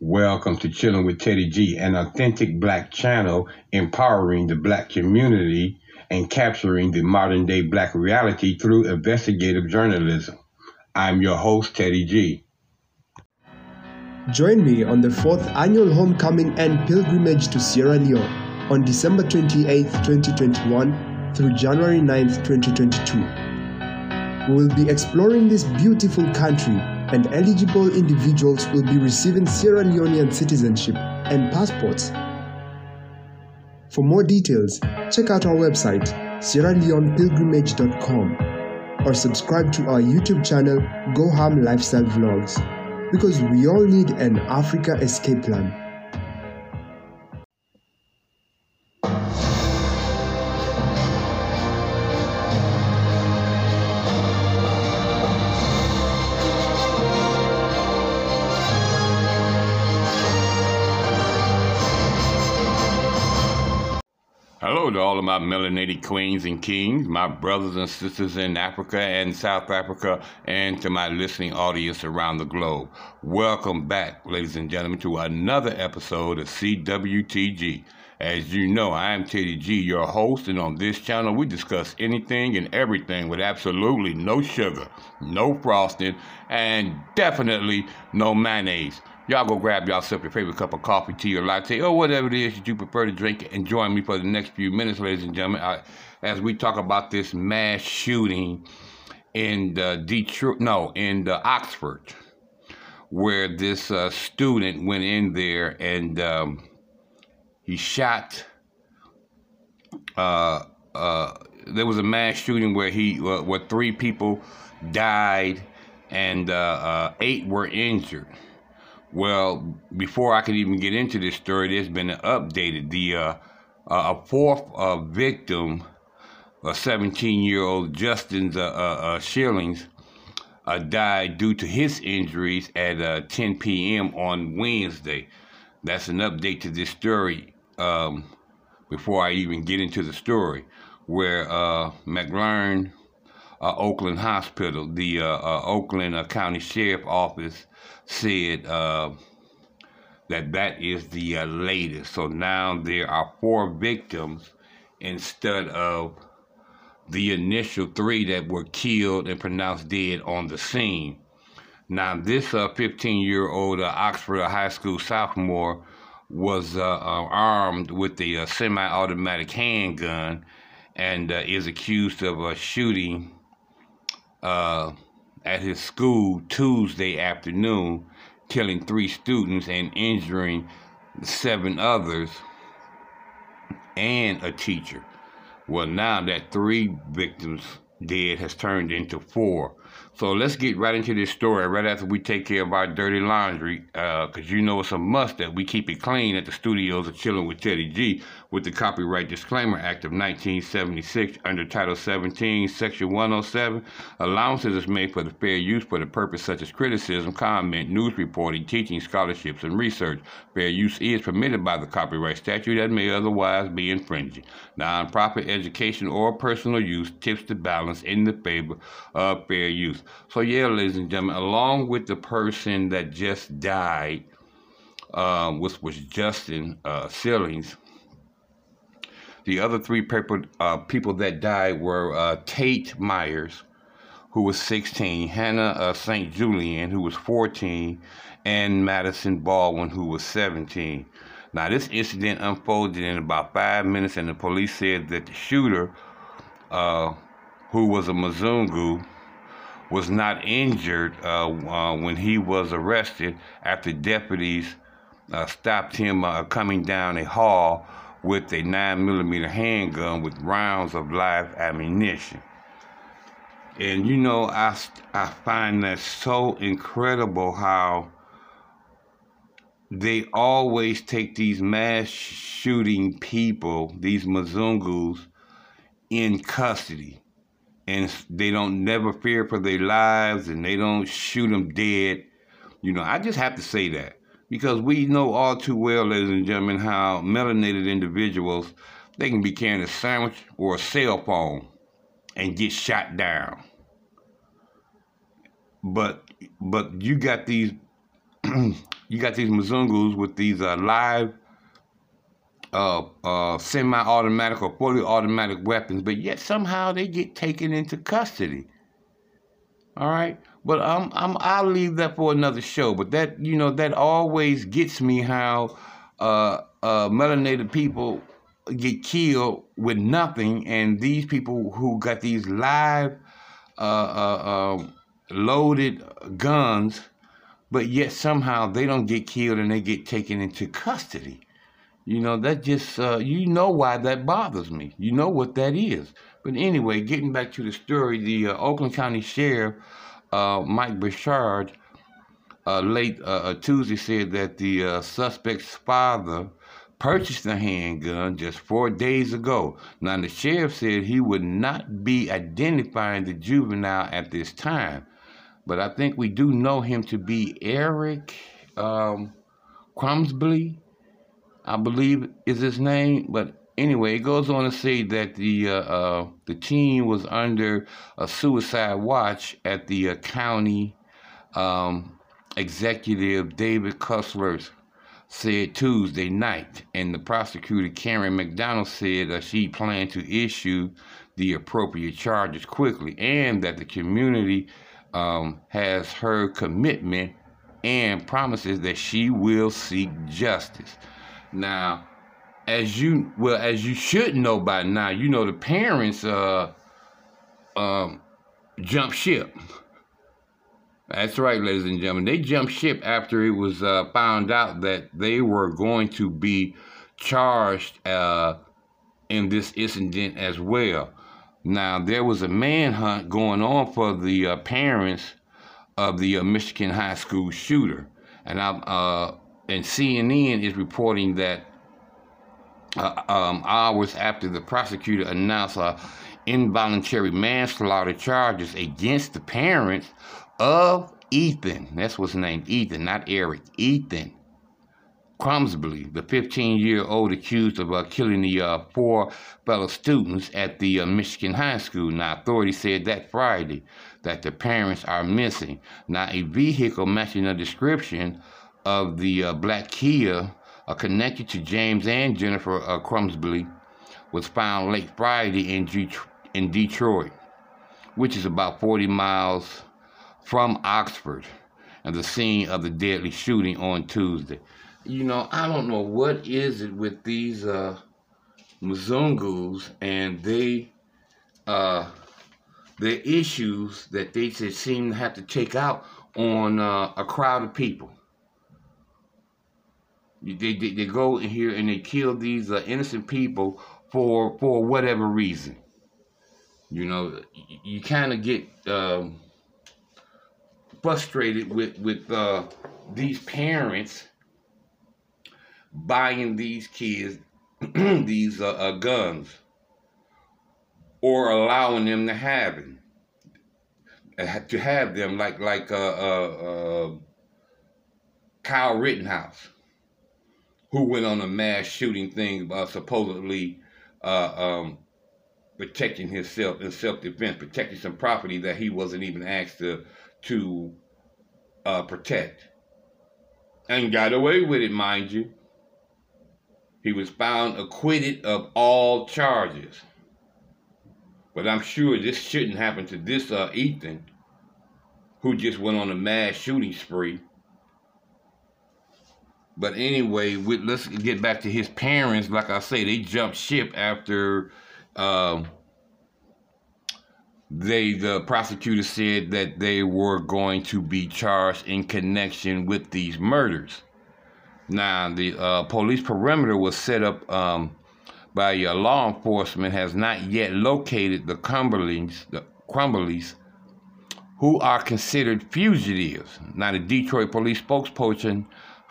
Welcome to Chilling with Teddy G, an authentic black channel empowering the black community and capturing the modern day black reality through investigative journalism. I'm your host, Teddy G. Join me on the 4th annual Homecoming and Pilgrimage to Sierra Leone on December 28, 2021 through January 9, 2022. We will be exploring this beautiful country, and eligible individuals will be receiving Sierra Leonean citizenship and passports. For more details, check out our website, sierraleonepilgrimage.com, or subscribe to our YouTube channel, Go Ham Lifestyle Vlogs, because we all need an Africa escape plan. Hello to all of my melanated queens and kings, my brothers and sisters in Africa and South Africa, and to my listening audience around the globe. Welcome back, ladies and gentlemen, to another episode of CWTG. As you know, I am Teddy G, your host, and on this channel we discuss anything and everything with absolutely no sugar, no frosting, and definitely no mayonnaise. Y'all go grab yourself your favorite cup of coffee, tea, or latte, or whatever it is that you prefer to drink, and join me for the next few minutes, ladies and gentlemen, as we talk about this mass shooting in Oxford, where this student went in there and he shot. There was a mass shooting where where 3 people died and 8 were injured. Well, before I could even get into this story, there's been an updated. A 4th victim, a 17-year-old Justin Shillings, died due to his injuries at 10 p.m. on Wednesday. That's an update to this story before I even get into the story, where McLaren Oakland Hospital, the Oakland County Sheriff Office, said that is the latest. So now there are 4 victims instead of the initial 3 that were killed and pronounced dead on the scene. Now this 15-year-old Oxford High School sophomore was armed with a semi-automatic handgun and is accused of shooting at his school Tuesday afternoon, killing 3 students and injuring 7 others and a teacher. Well, now that 3 victims dead has turned into 4. So let's get right into this story right after we take care of our dirty laundry, because you know it's a must that we keep it clean at the studios of Chilling with Teddy G with the Copyright Disclaimer Act of 1976 under Title 17, Section 107. Allowances is made for the fair use for the purpose such as criticism, comment, news reporting, teaching, scholarships, and research. Fair use is permitted by the copyright statute that may otherwise be infringing. Non-profit education or personal use tips the balance in the favor of fair use. So yeah, ladies and gentlemen, along with the person that just died, which was Justin Shillings, the other 3 people that died were Tate Myers, who was 16, Hannah St. Julian, who was 14, and Madison Baldwin, who was 17. Now, this incident unfolded in about 5 minutes, and the police said that the shooter, who was a Mzungu, was not injured when he was arrested after deputies stopped him coming down a hall with a 9mm handgun with rounds of live ammunition. And you know, I find that so incredible how they always take these mass shooting people, these Mzungus, in custody. And they don't never fear for their lives, and they don't shoot them dead. You know, I just have to say that, because we know all too well, ladies and gentlemen, how melanated individuals, they can be carrying a sandwich or a cell phone and get shot down. But you got these you got these Mzungus with these live semi-automatic or fully automatic weapons, but yet somehow they get taken into custody. All right, but I'll leave that for another show. But that, you know, that always gets me, how melanated people get killed with nothing, and these people who got these live loaded guns, but yet somehow they don't get killed and they get taken into custody. You know, that just, you know why that bothers me. You know what that is. But anyway, getting back to the story, the Oakland County Sheriff, Mike Bouchard, late Tuesday said that the suspect's father purchased a handgun just 4 days ago. Now, the sheriff said he would not be identifying the juvenile at this time, but I think we do know him to be Eric Crumsbury, I believe is his name. But anyway, it goes on to say that the teen was under a suicide watch at the county executive David Kussler said Tuesday night, and the prosecutor Karen McDonald said she planned to issue the appropriate charges quickly, and that the community has her commitment and promises that she will seek justice. Now, as you should know by now, you know the parents jumped ship. That's right, ladies and gentlemen. They jumped ship after it was found out that they were going to be charged in this incident as well. Now, there was a manhunt going on for the parents of the Michigan high school shooter, and CNN is reporting that hours after the prosecutor announced involuntary manslaughter charges against the parents of Ethan. That's what's named, Ethan, not Eric. Ethan Crumsbury, the 15-year-old accused of killing the 4 fellow students at the Michigan high school. Now, authorities said that Friday that the parents are missing. Now, a vehicle matching the description of the black Kia connected to James and Jennifer Crumsbury was found late Friday in Detroit, which is about 40 miles from Oxford, and the scene of the deadly shooting on Tuesday. You know, I don't know what is it with these Mzungus and their issues that they just seem to have to take out on a crowd of people. They go in here and they kill these innocent people for whatever reason. You know, you kind of get frustrated with these parents buying these kids these guns, or allowing them to have them, like Kyle Rittenhouse, who went on a mass shooting thing, supposedly protecting himself in self-defense, protecting some property that he wasn't even asked to protect, and got away with it, mind you. He was found acquitted of all charges. But I'm sure this shouldn't happen to this Ethan, who just went on a mass shooting spree. But anyway, let's get back to his parents. Like I say, they jumped ship after the prosecutor said that they were going to be charged in connection with these murders. Now, the police perimeter was set up by law enforcement, has not yet located the Crumsburys, who are considered fugitives. Now, the Detroit police spokesperson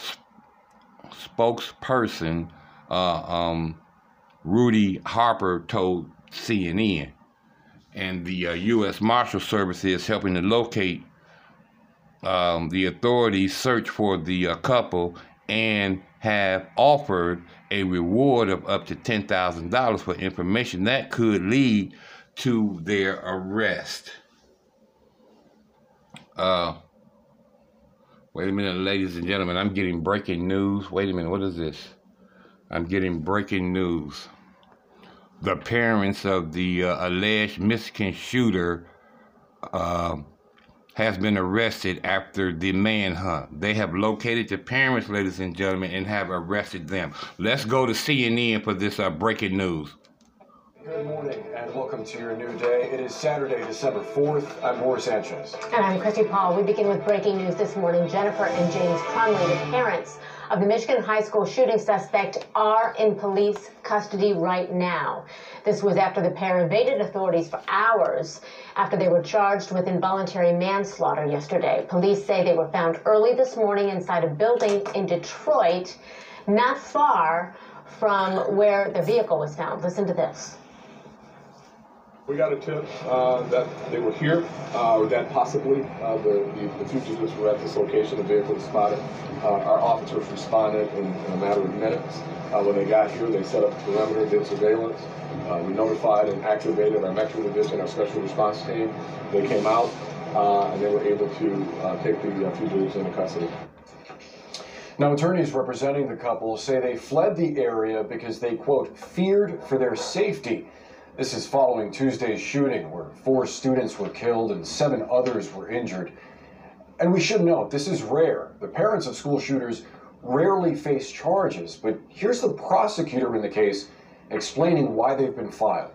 Rudy Harper told CNN, and the U.S. Marshal Service is helping to locate the authorities search for the couple and have offered a reward of up to $10,000 for information that could lead to their arrest. Wait a minute, ladies and gentlemen. I'm getting breaking news. Wait a minute. What is this? I'm getting breaking news. The parents of the alleged Michigan shooter has been arrested after the manhunt. They have located the parents, ladies and gentlemen, and have arrested them. Let's go to CNN for this breaking news. Good morning and welcome to your new day. It is Saturday, December 4th. I'm Boris Sanchez. And I'm Christy Paul. We begin with breaking news this morning. Jennifer and James Crumley, the parents of the Michigan high school shooting suspect, are in police custody right now. This was after the pair evaded authorities for hours after they were charged with involuntary manslaughter yesterday. Police say they were found early this morning inside a building in Detroit, not far from where the vehicle was found. Listen to this. We got a tip that they were here, or that possibly the fugitives were at this location. The vehicle was spotted. Our officers responded in a matter of minutes. When they got here, they set up a perimeter, did surveillance. We notified and activated our Metro Division, our special response team. They came out and they were able to take the fugitives into custody. Now, attorneys representing the couple say they fled the area because they, quote, feared for their safety. This is following Tuesday's shooting where 4 students were killed and 7 others were injured. And we should note, this is rare. The parents of school shooters rarely face charges, but here's the prosecutor in the case explaining why they've been filed.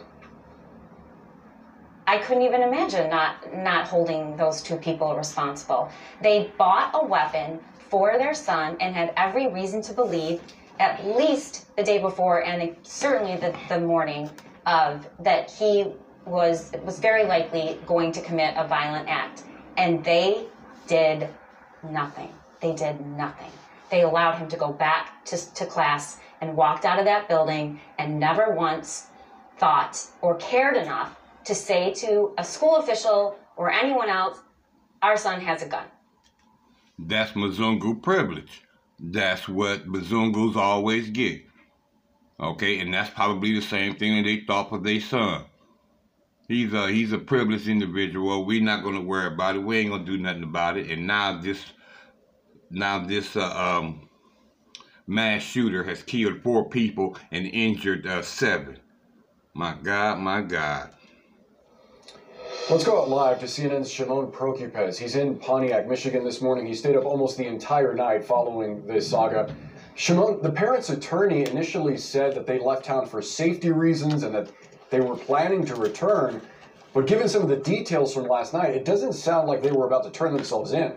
I couldn't even imagine not holding those 2 people responsible. They bought a weapon for their son and had every reason to believe, at least the day before and certainly the morning of, that he was very likely going to commit a violent act. And they did nothing. They did nothing. They allowed him to go back to class and walked out of that building and never once thought or cared enough to say to a school official or anyone else, our son has a gun. That's Mzungu privilege. That's what Mzungus always get. Okay, and that's probably the same thing that they thought for their son. He's a privileged individual. We're not gonna worry about it. We ain't gonna do nothing about it. And now this mass shooter has killed 4 people and injured 7. My God, my God. Let's go out live to CNN's Shimon Prokupecz. He's in Pontiac, Michigan this morning. He stayed up almost the entire night following this saga. Shimon, the parents' attorney initially said that they left town for safety reasons and that they were planning to return. But given some of the details from last night, it doesn't sound like they were about to turn themselves in.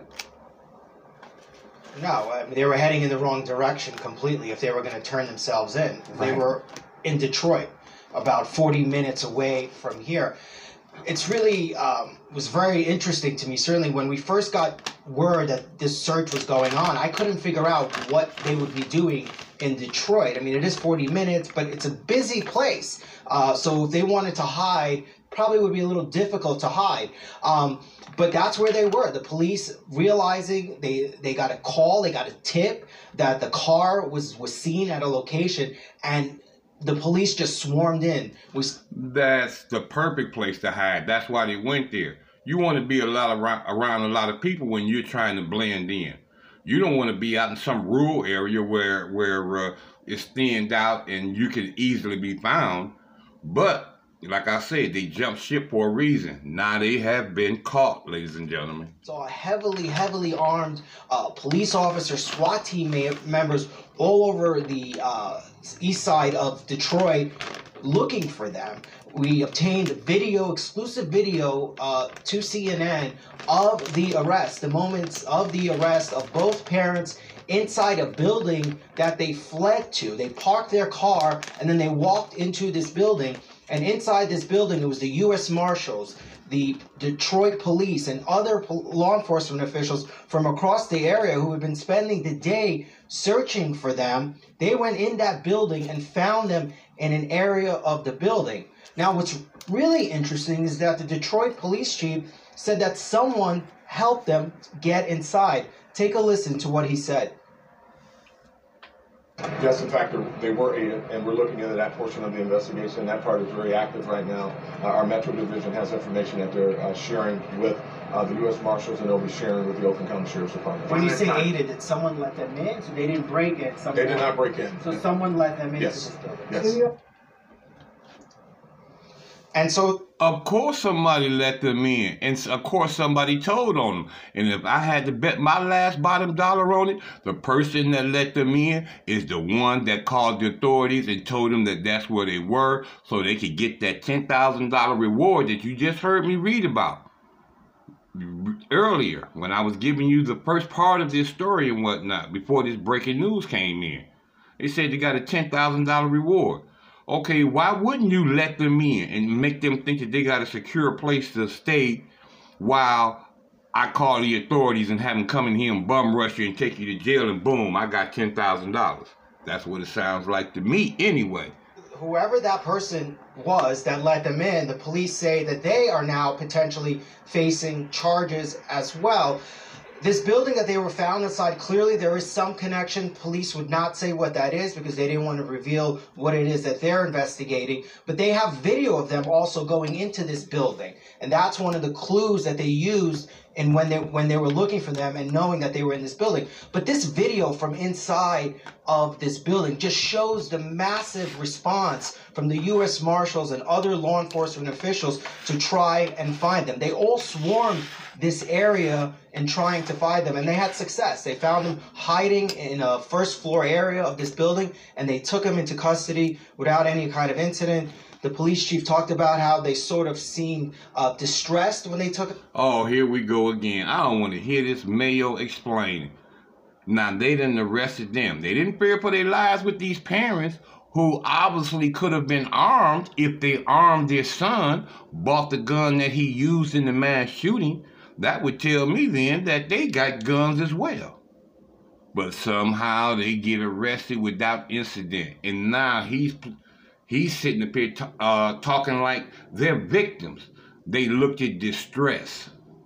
No, I mean, they were heading in the wrong direction completely if they were going to turn themselves in. They were in Detroit, about 40 minutes away from here. It's really was very interesting to me. Certainly when we first got word that this search was going on, I couldn't figure out what they would be doing in Detroit. I mean, it is 40 minutes, but it's a busy place. So if they wanted to hide, probably would be a little difficult to hide. But that's where they were. The police realizing they got a call, they got a tip that the car was seen at a location, and the police just swarmed in. That's the perfect place to hide. That's why they went there. You want to be around a lot of people when you're trying to blend in. You don't want to be out in some rural area where it's thinned out and you can easily be found. But like I said, they jumped ship for a reason. Now they have been caught, ladies and gentlemen. So heavily armed police officers, SWAT team members all over the east side of Detroit looking for them. We obtained exclusive video to CNN of the arrest, the moments of the arrest of both parents inside a building that they fled to. They parked their car and then they walked into this building. And inside this building, it was the U.S. Marshals, the Detroit police, and other law enforcement officials from across the area who had been spending the day searching for them. They went in that building and found them in an area of the building. Now, what's really interesting is that the Detroit police chief said that someone helped them get inside. Take a listen to what he said. Yes, in fact, they were aided, and we're looking into that portion of the investigation. That part is very active right now. Our Metro Division has information that they're sharing with the U.S. Marshals, and they'll be sharing with the Oakland County Sheriff's Department. When you say aided, did someone let them in? So they didn't break in? They did not break in. So someone let them into Yes. this building? Yes. And so, of course somebody let them in, and of course somebody told on them. And if I had to bet my last bottom dollar on it, the person that let them in is the one that called the authorities and told them that that's where they were, so they could get that $10,000 reward that you just heard me read about earlier when I was giving you the first part of this story and whatnot, before this breaking news came in. They said they got a $10,000 reward. Okay, why wouldn't you let them in and make them think that they got a secure place to stay while I call the authorities and have them come in here and bum rush you and take you to jail, and boom, I got $10,000. That's what it sounds like to me anyway. whoever that person was that let them in, the police say that they are now potentially facing charges as well. This building that they were found inside, clearly there is some connection. Police would not say what that is because they didn't want to reveal what it is that they're investigating. But they have video of them also going into this building. And that's one of the clues that they used in when they were looking for them and knowing that they were in this building. But this video from inside of this building just shows the massive response from the U.S. Marshals and other law enforcement officials to try and find them. They all swarmed this area in trying to find them, and they had success. They found them hiding in a first floor area of this building, and they took them into custody without any kind of incident. The police chief talked about how they sort of seemed distressed when they took it. Oh, here we go again. I don't want to hear this Mayo explaining. Now, they done arrested them. They didn't fear for their lives with these parents who obviously could have been armed if they armed their son, bought the gun that he used in the mass shooting. That would tell me then that they got guns as well. But somehow they get arrested without incident. And now he's sitting up here talking like they're victims. They looked at distress.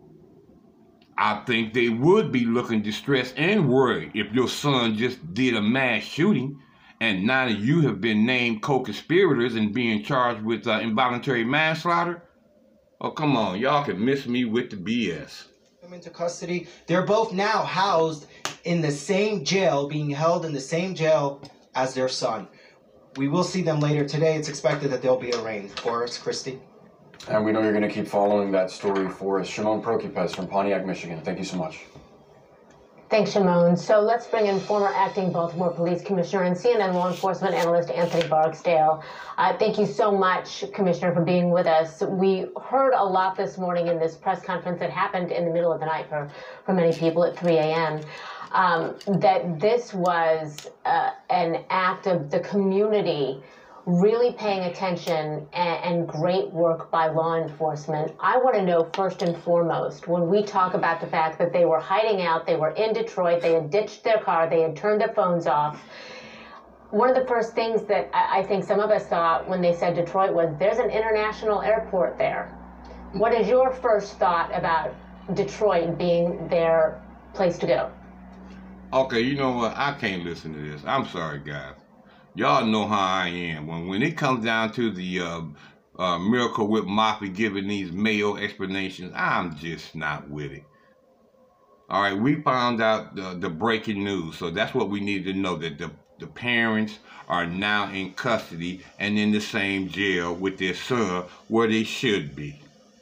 I think they would be looking distressed and worried if your son just did a mass shooting and now that you have been named co-conspirators and being charged with involuntary manslaughter. Oh, come on. Y'all can miss me with the BS. Them into custody. They're both now housed in the same jail, being held in the same jail as their son. We will see them later today. It's expected that they'll be arraigned. Boris, Christy. And we know you're going to keep following that story for us. Shimon Prokupecz from Pontiac, Michigan. Thank you so much. Thanks, Shimon. So let's bring in former acting Baltimore Police Commissioner and CNN law enforcement analyst Anthony Barksdale. Thank you so much, Commissioner, for being with us. We heard a lot this morning in this press conference that happened in the middle of the night for many people at 3 a.m. That this was an act of the community really paying attention and great work by law enforcement. I want to know first and foremost, when we talk about the fact that they were hiding out, they were in Detroit, they had ditched their car, they had turned their phones off. One of the first things that I think some of us thought when they said Detroit was, there's an international airport there. What is your first thought about Detroit being their place to go? Okay, you know what? I can't listen to this. I'm sorry, guys. Y'all know how I am. When it comes down to the Miracle Whip Mafia giving these Mayo explanations, I'm just not with it. All right, we found out the breaking news, so that's what we need to know, that the parents are now in custody and in the same jail with their son where they should be.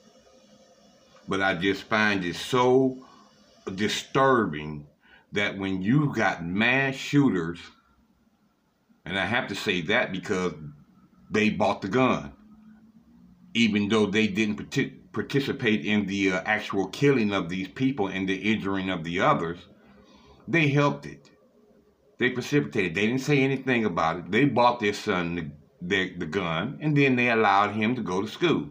But I just find it so disturbing that when you got mass shooters, and I have to say that because they bought the gun, even though they didn't participate in the actual killing of these people and the injuring of the others, they helped it. They precipitated. They didn't say anything about it. They bought their son the gun, and then they allowed him to go to school.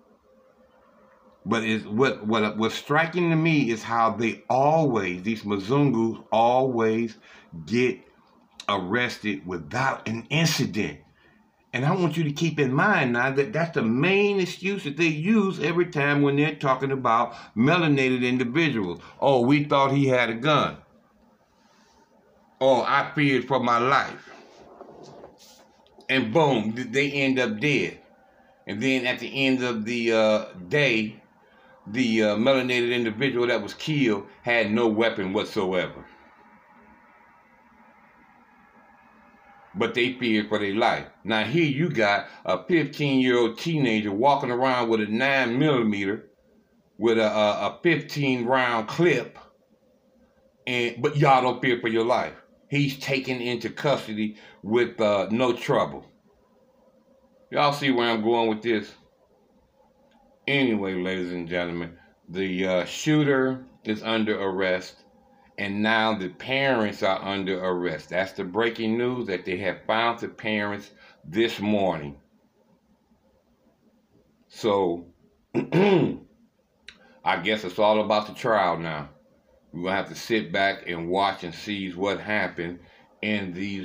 But what's striking to me is how they always, these Mzungus always get arrested without an incident. And I want you to keep in mind now that that's the main excuse that they use every time when they're talking about melanated individuals. Oh, we thought he had a gun. or I feared for my life. And boom, they end up dead. And then at the end of the day, the melanated individual that was killed had no weapon whatsoever. But they feared for their life. Now here you got a 15-year-old teenager walking around with a 9mm with a 15-round clip, but y'all don't fear for your life. He's taken into custody with no trouble. Y'all see where I'm going with this? Anyway, ladies and gentlemen, the shooter is under arrest, and now the parents are under arrest. That's the breaking news, that they have found the parents this morning. So, I guess it's all about the trial now. We're going to have to sit back and watch and see what happened in these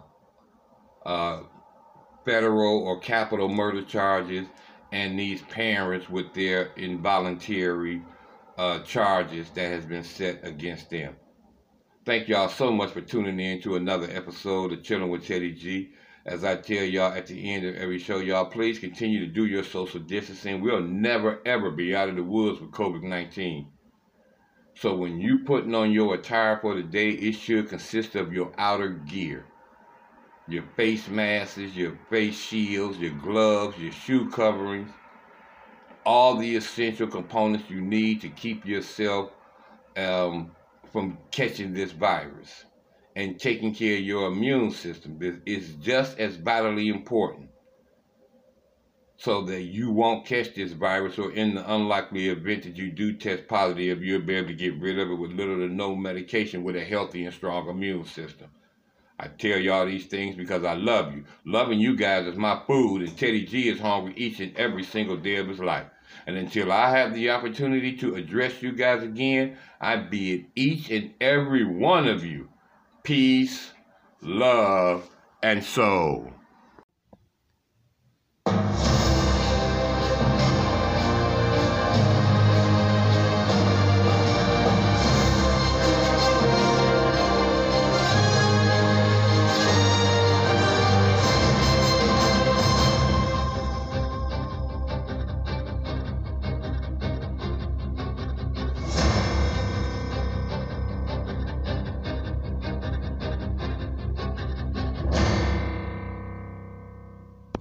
federal or capital murder charges, and these parents with their involuntary charges that has been set against them. Thank y'all so much for tuning in to another episode of Chilling with Teddy G. As I tell y'all at the end of every show, y'all please continue to do your social distancing. We'll never ever be out of the woods with COVID-19. So when you putting on your attire for the day, it should consist of your outer gear. Your face masks, your face shields, your gloves, your shoe coverings, all the essential components you need to keep yourself from catching this virus. And taking care of your immune system is just as vitally important, so that you won't catch this virus, or in the unlikely event that you do test positive, you'll be able to get rid of it with little to no medication with a healthy and strong immune system. I tell y'all these things because I love you. Loving you guys is my food, and Teddy G is hungry each and every single day of his life. And until I have the opportunity to address you guys again, I bid each and every one of you peace, love, and soul.